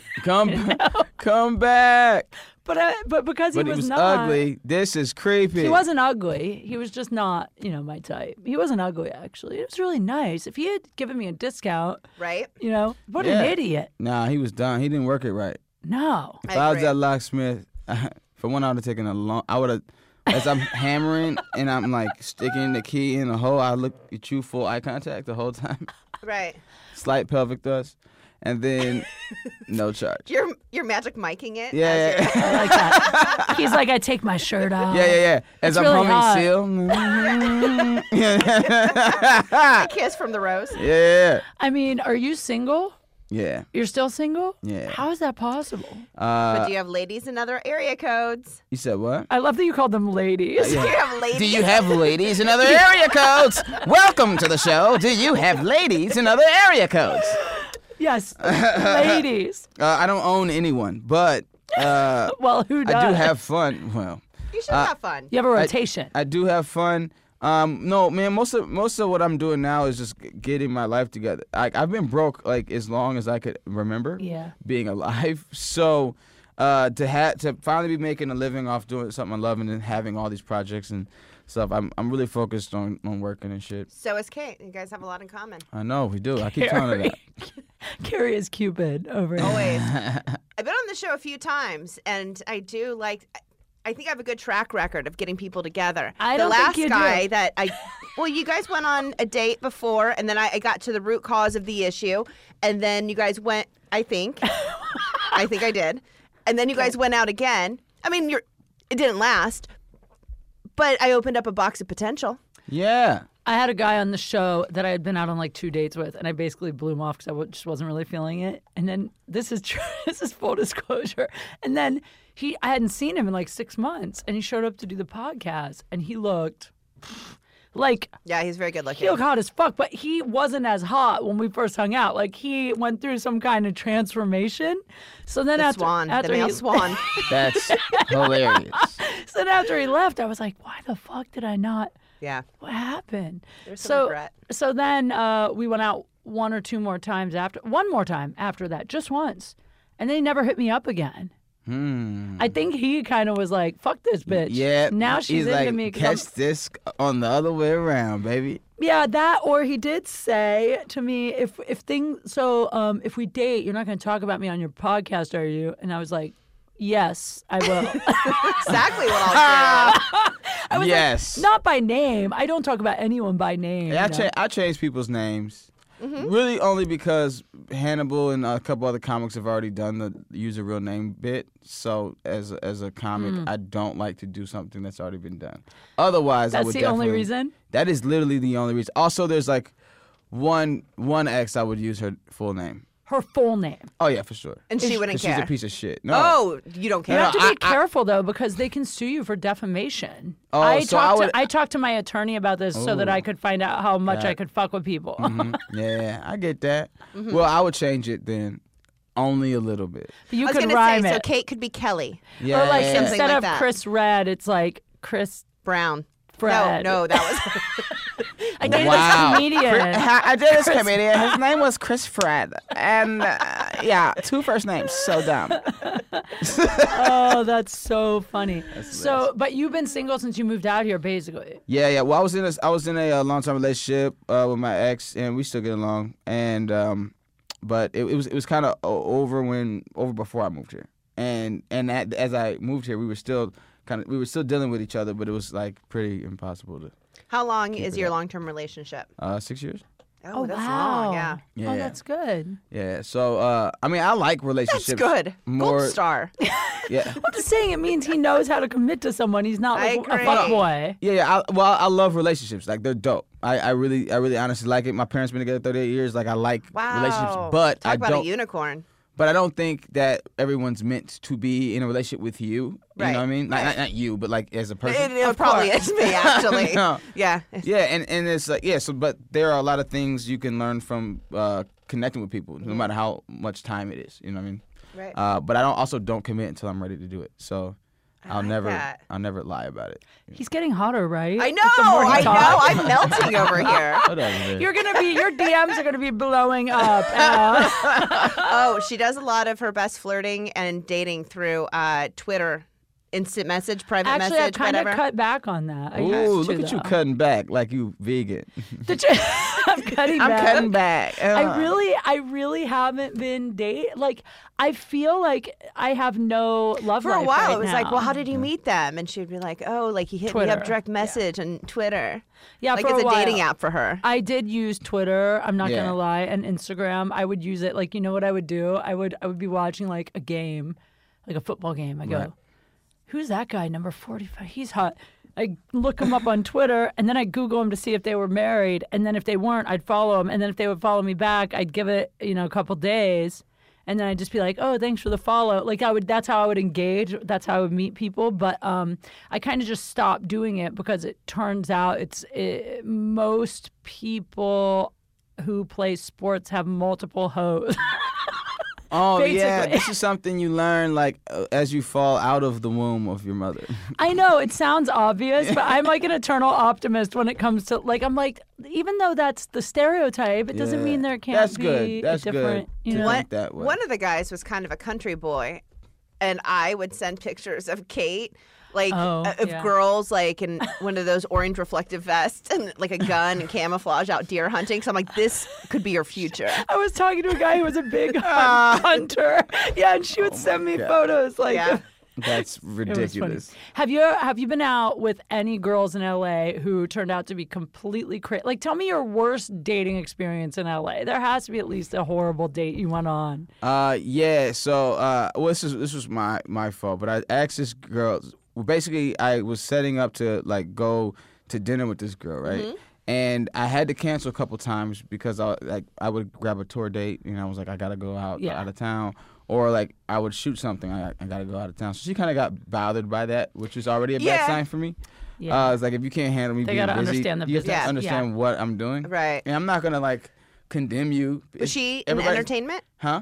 Come back. But because But he he was not ugly. This is creepy. He wasn't ugly. He was just not, my type. He wasn't ugly, actually. It was really nice. If he had given me a discount, Right? what Yeah. an idiot. Nah, he was done. He didn't work it right. No. If I I was agree. that locksmith, for one, I would have taken a long. I would have, as I'm hammering and I'm like sticking the key in the hole. I look at you full eye contact the whole time, Right. slight pelvic thrust, and then no charge. You're magic miking it. Yeah, as yeah. you're- I like that. He's like, I take my shirt off. Yeah. As It's I'm really humming hot. seal. A kiss from the rose. Yeah. I mean, are you single? Yeah. You're still single? Yeah. How is that possible? But do you have ladies in other area codes? You said what? I love that you called them ladies. Do you have ladies? Do you have ladies in other area codes? Welcome to the show. Do you have ladies in other area codes? Yes, ladies. I don't own anyone, but Well, who does? I do have fun. Well, You should have fun. You have a rotation. I do have fun. No, man. Most of what I'm doing now is just getting my life together. I've been broke like as long as I could remember. Yeah. Being alive. So, to finally be making a living off doing something I love and then having all these projects and stuff, I'm really focused on working and shit. So is Kate. You guys have a lot in common. I know we do. I keep telling her that. Carrie is Cupid over here. Always. I've been on the show a few times, and I do like. I think I have a good track record of getting people together. I don't think you do. The last guy that well, you guys went on a date before, and then I got to the root cause of the issue, and then you guys went. I think I did, and then you guys went out again. I mean, it didn't last, but I opened up a box of potential. Yeah. I had a guy on the show that I had been out on like 2 dates with, and I basically blew him off because I just wasn't really feeling it. And then this is true. This is full disclosure. And then I hadn't seen him in like 6 months, and he showed up to do the podcast, and he looked like Yeah, he's very good looking. he looked hot as fuck, but he wasn't as hot when we first hung out. Like he went through some kind of transformation. So then The male swan. That's hilarious. So then after he left, I was like, why the fuck did I not? Yeah. What happened? There's some regret. So then we went out one more time after that, just once. And then he never hit me up again. I think he kind of was like, fuck this bitch. Yeah. Now she's he's into like, me. 'Cause catch this on the other way around, baby. yeah, that, or he did say to me, if we date, you're not going to talk about me on your podcast, are you? And I was like, yes, I will. Exactly what I'll do. I was Yes. like, not by name. I don't talk about anyone by name. Yeah, you know? I change people's names. Really only because Hannibal and a couple other comics have already done the use a real name bit. So as a comic, I don't like to do something that's already been done. Otherwise, I That's would the only definitely- reason? That is literally the only reason. Also, there's like one ex I would use her full name. Her full name. Oh yeah, for sure. And she wouldn't 'Cause care. she's a piece of shit. No. Oh, you don't You care? have to No, be careful though, because they can sue you for defamation. Oh, I talked to my attorney about this so that Ooh. I could find out how much Yeah. I could fuck with people. Yeah, I get that. Well, I would change it then, only a little bit. You I was could gonna rhyme say, so it. Kate could be Kelly Yeah. Or like Something instead like of that. Chris Red, it's like Chris Brown. Fred. No, that was. I dated Wow. this comedian. I did this comedian. His name was Chris Fred, and yeah, 2 first names. So dumb. Oh, that's so funny. So, hilarious. but you've been single since you moved out here, basically. Yeah. Well, I was in a long-term relationship with my ex, and we still get along. And but it was kind of over before I moved here. And as I moved here, we were still dealing with each other, but it was like pretty impossible to. How long is it your up. long-term relationship? 6 years. Oh, that's wow. long. Yeah. Yeah. Oh, that's good. Yeah. So I mean, I like relationships. That's good. More. Gold star. Yeah. I'm just saying it means he knows how to commit to someone. He's not I like a agree. fuckboy. Yeah. I love relationships. Like they're dope. I really honestly like it. My parents been together 38 years. Like I like Wow. relationships, but Talk I about don't. a unicorn. But I don't think that everyone's meant to be in a relationship with you. You Right. know what I mean? Right. Not you, but like as a person. It probably is me, actually. No. Yeah. Yeah, and it's like so. But there are a lot of things you can learn from connecting with people, no matter how much time it is. You know what I mean? Right. But I don't commit until I'm ready to do it. So I'll like never that. lie about it. He's getting hotter, right? I know. Like, the more he I know. talks. I'm melting over here. Whatever. Your DMs are gonna be blowing up. Oh, she does a lot of her best flirting and dating through Twitter, instant message, private Actually, I've message, kind of whatever. cut back on that. I Ooh, used to, look at you though. cutting back like you vegan. I'm cutting I'm back. cutting back. I really haven't been like I feel like I have no love For a life while, right it was now. like, well, how did you meet them? And she'd be like, oh, like he hit me Twitter. up direct message on Twitter. Yeah, Like for it's a while. dating app for her. I did use Twitter. I'm not Yeah. gonna lie, and Instagram. I would use it. Like, you know what I would do? I would be watching like a game, like a football game. I go, Right. who's that guy? Number 45. He's hot. I look him up on Twitter, and then I Google him to see if they were married. And then if they weren't, I'd follow them. And then if they would follow me back, I'd give it, a couple days. And then I'd just be like, oh, thanks for the follow. Like that's how I would engage. That's how I would meet people. But I kind of just stopped doing it because it turns out most people who play sports have multiple hoes. Oh yeah, Basically. this is something you learn like as you fall out of the womb of your mother. I know it sounds obvious, but I'm like an eternal optimist when it comes to like I'm like even though that's the stereotype, it doesn't Yeah. mean there can't That's be good. That's a different. good. You to know? think that way. One of the guys was kind of a country boy, and I would send pictures of Kate, like of yeah. girls, like in one of those orange reflective vests and like a gun and camouflage out deer hunting. So I'm like, this could be your future. I was talking to a guy who was a big hunter. Yeah, and she would send me God. photos like. Yeah. That's It was ridiculous. funny. Have you been out with any girls in LA who turned out to be completely crazy? Like, tell me your worst dating experience in LA. There has to be at least a horrible date you went on. Yeah. So, well, this was my fault, but I asked this girl. Well, basically, I was setting up to like go to dinner with this girl, right? Mm-hmm. And I had to cancel a couple times because I would grab a tour date, and I was like, I gotta go out of town, or like I would shoot something, I gotta go out of town. So she kind of got bothered by that, which was already a bad sign for me. Yeah. It's like if you can't handle me They being gotta busy, understand the you have to business. understand what I'm doing. Right. And I'm not gonna like condemn you. Was she in Everybody- entertainment? Huh?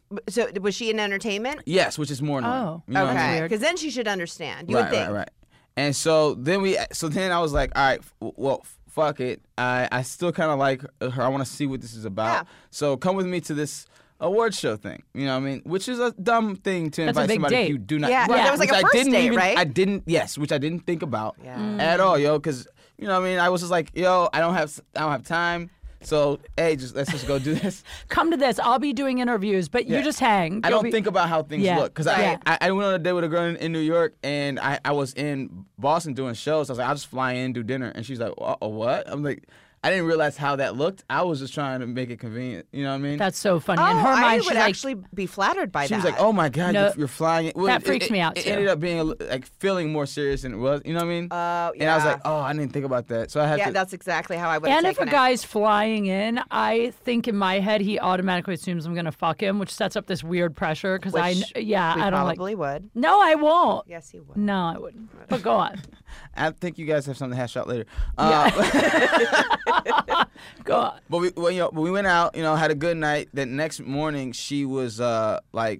So was she in entertainment? Yes, which is more annoying. Oh. You know what I'm saying? Okay, because then she should understand. You right, would think. Right. And so then I was like, all right, well, fuck it. I still kind of like her. I want to see what this is about. Yeah. So come with me to this award show thing. You know what I mean? Which is a dumb thing to That's a invite big somebody date. you do not. Yeah, that was like which a I first didn't date, even, right? which I didn't think about Yeah. at all, yo. Because you know what I mean? I was just like, yo, I don't have time. So hey, let's just go do this. Come to this. I'll be doing interviews, but you Yeah. just hang. I You'll don't be- think about how things Yeah. look because Right. I went on a date with a girl in New York and I was in Boston doing shows. I was like, I'll just fly in, do dinner, and she's like, what? I'm like, I didn't realize how that looked. I was just trying to make it convenient. You know what I mean? That's so funny. Oh, In her I mind, would she's like, actually be flattered by she that. was like, oh my God, No, you're flying. It, well, that freaks me out, It too. ended up being like feeling more serious than it was. You know what I mean? Oh, And I was yeah. like, oh, I didn't think about that. So I had Yeah, to. that's exactly how I would have and if taken a it. guy's flying in, I think in my head he automatically assumes I'm gonna fuck him, which sets up this weird pressure because Which I we don't like. probably would. No, I won't. Yes, you would. No, I wouldn't. But go on. I think you guys have something to hash out later. Go on. But we went out, had a good night. The next morning, she was like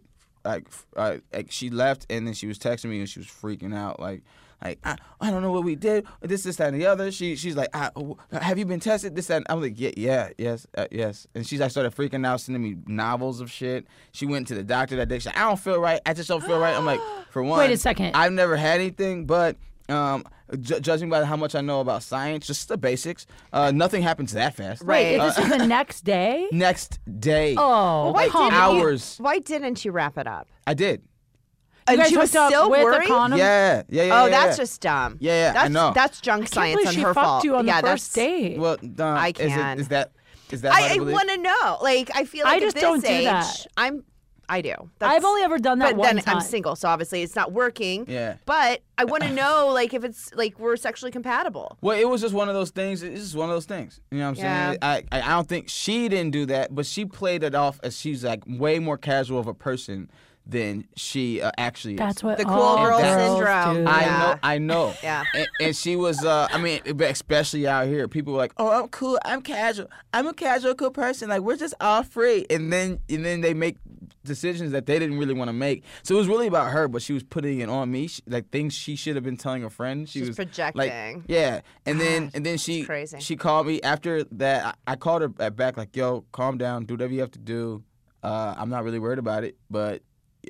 she left, and then she was texting me, and she was freaking out, like I don't know what we did, this, that, and the other. She's like, have you been tested? This, that. And I was like, yes. And she's like started freaking out, sending me novels of shit. She went to the doctor that day. She's like, I don't feel right. I just don't feel right. I'm like, for one, Wait a second. I've never had anything, but. Judging by how much I know about science, just the basics, nothing happens that fast. Right. Wait, this is the next day? Next day, Oh, Why come didn't on. you- hours. Why didn't you wrap it up? I did. You And guys she was hooked up still with worried? a condom? Yeah. Oh, that's just dumb. Yeah, I that's, know. That's junk I can't science believe on she her fucked fault. you on yeah, the first date. Well, I can. Is that what I I believe? want to know. Like, I feel like I just at this don't do age, that. I do. I've only ever done that but one then time. I'm single, so obviously it's not working. Yeah. But I want to know, like, if it's like we're sexually compatible. Well, it was just one of those things. It's just one of those things. You know what I'm saying? I don't think she didn't do that, but she played it off as she's like way more casual of a person than she actually is. That's what The cool all girl girls syndrome. do. Yeah. I know. Yeah. And she was, especially out here, people were like, oh, I'm cool, I'm casual. I'm a casual, cool person. Like, we're just all free. And then they make decisions that they didn't really want to make. So it was really about her, but she was putting it on me, like things she should have been telling a friend. She She's was projecting. Like, yeah. And then she crazy. she called me after that. I called her back like, yo, calm down, do whatever you have to do. I'm not really worried about it, but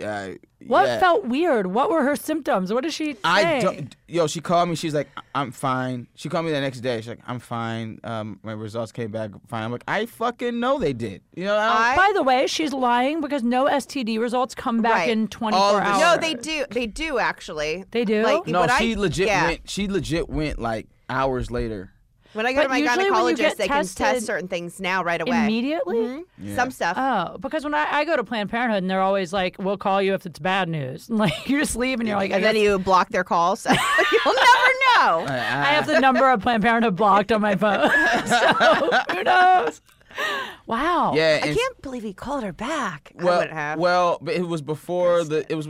What yeah. felt weird? What were her symptoms? What did she say? She called me. She's like, I'm fine. She called me the next day. She's like, I'm fine. My results came back fine. I'm like, I fucking know they did. You know, By the way, she's lying because no STD results come back Right. in All 24 of this- hours. No, they do. They do actually. They do? Like, no, when she legit yeah. went. She legit went like hours later. When I go to But my usually when you gynecologist, get they can tested test certain things now right away. Immediately? Mhm. Yeah. Some stuff. Oh, because when I go to Planned Parenthood and they're always like, we'll call you if it's bad news. And like, you just leave and you're like, and then you block their calls. You'll never know. I have the number of Planned Parenthood blocked on my phone. So who knows? Wow. Yeah, I and can't believe he called her back. I Well, wouldn't have. well, but it was before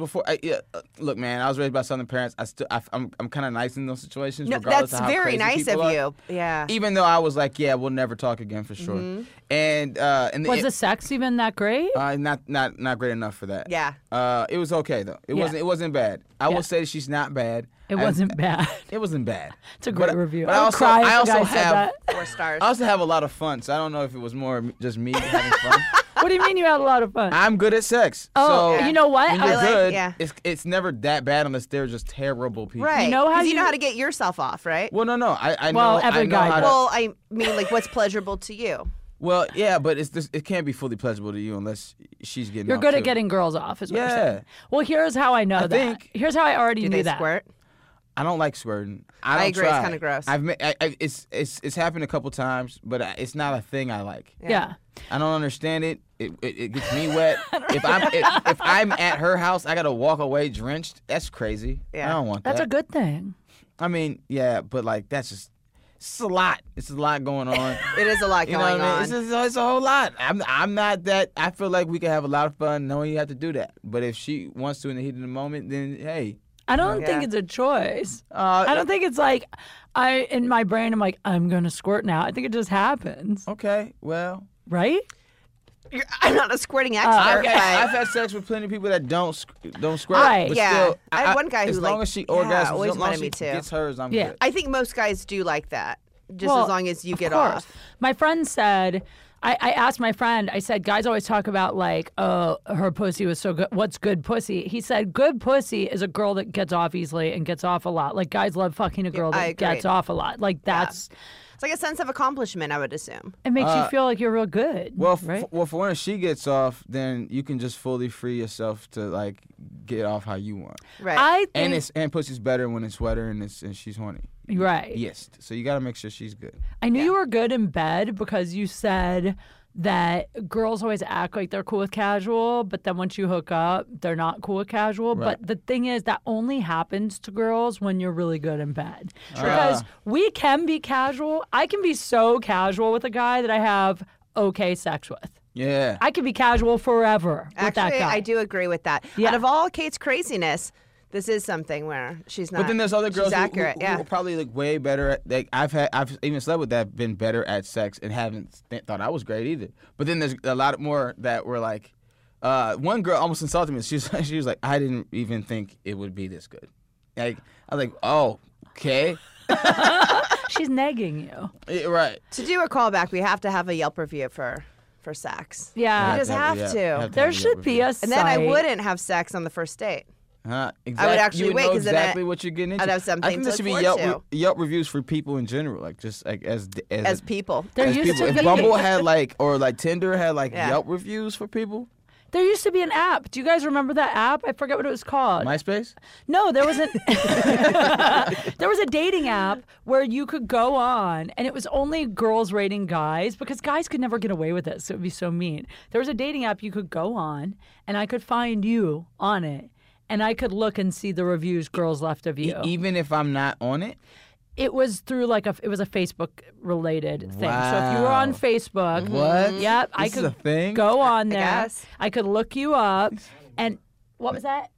look, man, I was raised by Southern parents. I'm kind of nice in those situations. No, regardless that's of how very crazy nice of people are. you. Yeah. Even though I was like, yeah, we'll never talk again for sure. And Was the sex even that great? not great enough for that. Yeah. It was okay though. It Yeah. wasn't bad. I Yeah. will say she's not bad. It wasn't bad. It wasn't bad. It's a great But- review. but I would cry if I a also guy said have that. 4 stars. I also have a lot of fun. So I don't know if it was more just me having fun. What do you mean you had a lot of fun? I'm good at sex. Oh, so you know what? When I you're like- good, yeah. it's never that bad unless they're just terrible people. Right. You know how 'Cause you you- know how to get yourself off, right? Well, no. I Well, know. every I know guy how to, does. Well, I mean, like, what's pleasurable to you? Well, yeah, but it can't be fully pleasurable to you unless she's getting. You're off good too. at getting girls off, is what you're Yeah. saying. Well, here's how I know that. think- Here's how I already Do knew they that. squirt? I don't like squirting. I don't agree, it's try. kinda gross. It's happened a couple times, but it's not a thing I like. Yeah. I don't understand it. It gets me wet. If I'm at her house, I gotta walk away drenched. That's crazy. Yeah. I don't want That's that. a good thing. I mean, yeah, but like that's just it's a lot. It's a lot going on. It is a lot You know going what I on. mean? It's a whole lot. I'm not that. I feel like we can have a lot of fun knowing you have to do that. But if she wants to in the heat of the moment, then hey. I don't think Yeah. it's a choice. I don't think it's like in my brain I'm like I'm gonna squirt now. I think it just happens, Okay, well, right? I'm not a squirting expert, I've but had sex with plenty of people that don't squirt. Right. But Yeah. still, I had one guy who, as long like, as she yeah, orgasms, always as long wanted as me she to. gets hers, I'm Yeah. good. I think most guys do like that, just Well, as long as you of get course. off. My friend said, I asked my friend, I said, guys always talk about like, oh, her pussy was so good. What's good pussy? He said, good pussy is a girl that gets off easily and gets off a lot. Like guys love fucking a girl I that agree. gets off a lot. Like that's, It's like a sense of accomplishment, I would assume. it makes you feel like you're real good. Well, right? for when she gets off, then you can just fully free yourself to like get off how you want. Right. I think, And pussy's better when it's wetter and she's horny. right. Yes. So you gotta make sure she's good. I knew you were good in bed because you said that girls always act like they're cool with casual, but then once you hook up, they're not cool with casual. Right. But the thing is, that only happens to girls when you're really good in bed. Because we can be casual. I can be so casual with a guy that I have okay sex with. Yeah. I can be casual forever with that Actually, guy. I do agree with that. Yeah. Out of all Kate's craziness, this is something where she's not. But then there's other girls she's accurate. who yeah. are probably like way better at. Like I've even slept with that, been better at sex and haven't thought I was great either. But then there's a lot more that were like, one girl almost insulted me. She was like, I didn't even think it would be this good. Like I was like, oh, okay, She's negging you. right. To do a callback, we have to have a Yelp review for sex. Yeah. You just have to. There should be a And then I site. wouldn't have sex on the first date. Exactly. actually you would wait, know 'cause then exactly what you're getting into. I'd have something I think to there look should be forward Yelp reviews for people in general, like just like as People. There as used people. to If be. Bumble had like or like Tinder had like Yeah. Yelp reviews for people, There used to be an app. Do you guys remember that app? I forget what it was called. MySpace. No, there was there was a dating app where you could go on, and it was only girls rating guys because guys could never get away with this. So it would be so mean. There was a dating app you could go on, and I could find you on it, and I could look and see the reviews girls left of you. Even if I'm not on it. It was through it was a Facebook related thing. So if you were on Wow. Facebook, What? yep, I This is could a thing? go on there. guess. I could look you up, and what was that?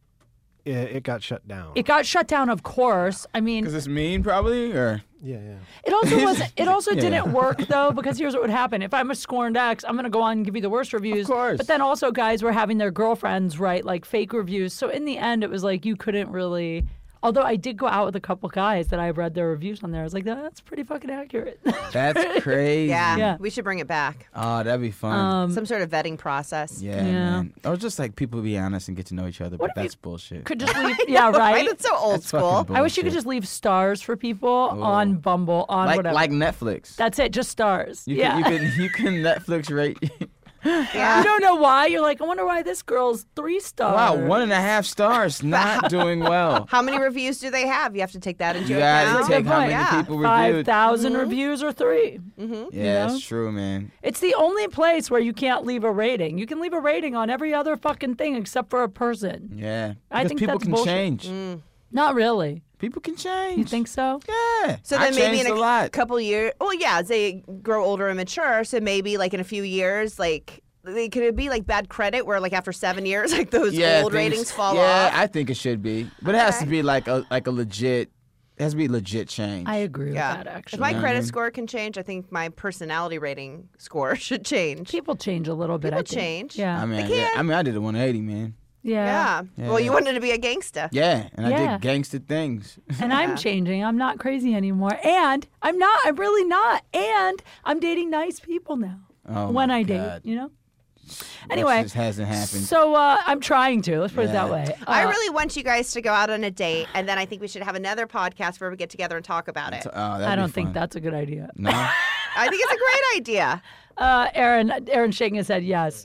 It got shut down. It got shut down, of course. I mean, Because it's mean, probably, or yeah. it also was. It also Yeah. didn't work though, because here's what would happen: if I'm a scorned ex, I'm gonna go on and give you the worst reviews. Of course. But then also, guys were having their girlfriends write like fake reviews. So in the end, it was like you couldn't really. Although I did go out with a couple guys that I read their reviews on there. I was like, that's pretty fucking accurate. that's crazy. Yeah. Yeah. We should bring it back. Oh, that'd be fun. Some sort of vetting process. Yeah, Yeah. man. Or just like people be honest and get to know each other, What but if that's bullshit. Could just leave. Yeah, right. It's so old That's school. fucking I wish you could bullshit. just leave stars for people on Bumble, on like whatever. like Netflix. That's it, just stars. you yeah. can you can Netflix rate. You don't know why. You're like, I wonder why this girl's 3 stars. Wow, 1.5 stars, not doing well. How many reviews do they have? You have to take that into You gotta account. take how point. many Yeah. people reviewed. 5,000 reviews or 3. Yeah, know? that's true, man. It's the only place where you can't leave a rating. You can leave a rating on every other fucking thing except for a person. Yeah, I because think people that's can bullshit. change. Not really. People can change. You think so? Yeah. So I then maybe changed in a lot. couple years, well, yeah, as they grow older and mature, so maybe like in a few years, like could it be like bad credit where like after 7 years, like those old ratings fall off? I think it should be, but it has to be like a legit. It has to be legit change. I agree with Yeah. that, If actually. my You know what I credit mean? score can change, I think my personality rating score should change. People change a little bit, People I think. change. Yeah. I mean, They yeah, can. I did a 180, man. yeah. Yeah. Well, you wanted to be a gangsta. Yeah, and I Yeah. did gangster things. And I'm changing. I'm not crazy anymore. And I'm really not. And I'm dating nice people now. Oh, when my I God. date, Anyway. That just hasn't happened. So I'm trying to. Let's put it that Yeah. way. I really want you guys to go out on a date, and then I think we should have another podcast where we get together and talk about it. I don't think that's a good idea. No. I think it's a great idea. Aaron shaking his head, yes.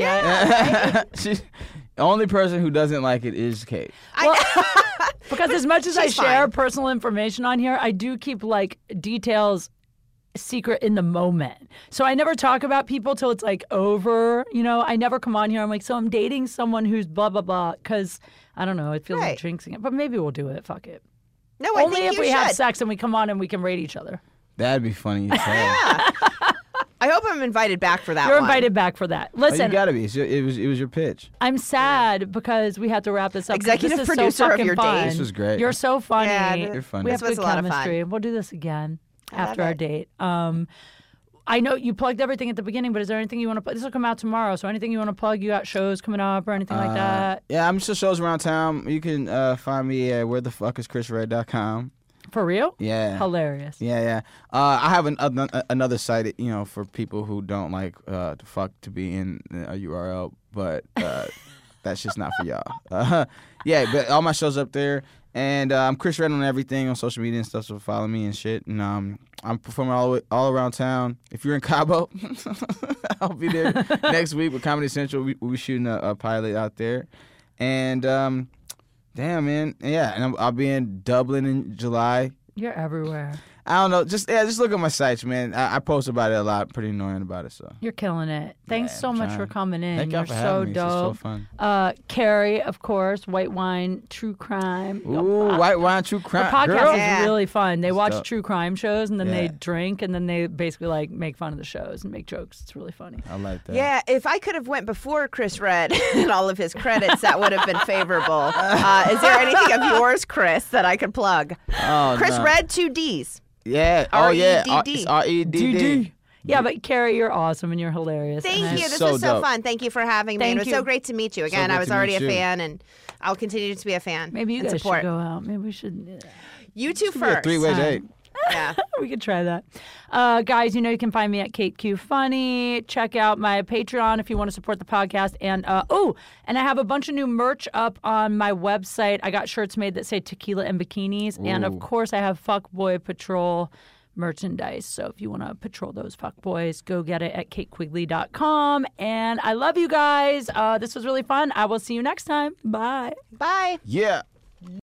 She's the only person who doesn't like it is Kate. Because as much as I she's share fine. personal information on here, I do keep like details secret in the moment. So I never talk about people till it's like over. I never come on here. I'm like, so I'm dating someone who's blah blah blah. Because I don't know, it feels like Right. jinxing it. But maybe we'll do it. Fuck it. No, I Only think if you we should. have sex and we come on and we can rate each other. That'd be funny as hell. I hope I'm invited back for that You're one. invited back for that. Oh, you Listen, gotta be. It was your pitch. I'm sad because we have to wrap this up. 'cause Executive this is producer so of fucking your date. fun. This was great. You're so funny. Yeah, You're funny. We have This was good a lot of fun. chemistry. We'll do this again love after our it. date. I know you plugged everything at the beginning, but is there anything you want to plug? This will come out tomorrow, so anything you want to plug? You got shows coming up or anything like that? Yeah, I'm just shows around town. You can find me at wherethefuckischrisred.com. For real? Yeah. Hilarious. Yeah. I have another site, for people who don't like the fuck to be in a URL, but that's just not for y'all. Yeah, but all my shows up there, and I'm Chris Red on everything on social media and stuff. So follow me and shit. And I'm performing all around town. If you're in Cabo, I'll be there next week with Comedy Central. We'll be shooting a pilot out there, and damn man, yeah. And I'll be in Dublin in July. You're everywhere. I don't know. Just look at my sites, man. I post about it a lot. Pretty annoying about it. So You're killing it. Thanks Yeah, so I'm much trying. for coming in. Thank y'all You're for so having me. It's just so dope. fun. Carrie, of course, White Wine, True Crime. Ooh, white wine, true The crime. podcast Girl. is Yeah. really fun. They watch dope. true crime shows and then they Yeah. drink and then they basically like make fun of the shows and make jokes. It's really funny. I like that. Yeah, if I could have went before Chris Red and all of his credits, that would have been favorable. Is there anything of yours, Chris, that I could plug? Oh, Chris no. Red, 2 Ds. Yeah. Oh yeah. R-E-D-D. It's REDD. Yeah, but Carrie, you're awesome and you're hilarious. Thank and you. I- This so was so dope. fun. Thank you for having me. Thank And it was you. so great to meet you again. great I was to already meet a you. fan, and I'll continue to be a fan. Maybe you and guys support. should go out. Maybe we should. You two Yeah, first. three-way date. Yeah. We could try that. Guys, you can find me at Kate Q Funny. Check out my Patreon if you want to support the podcast. And and I have a bunch of new merch up on my website. I got shirts made that say tequila and bikinis. And of Ooh. course, I have Fuckboy Patrol merchandise. So if you want to patrol those fuckboys, go get it at katequigley.com. And I love you guys. This was really fun. I will see you next time. Bye. Bye. Yeah.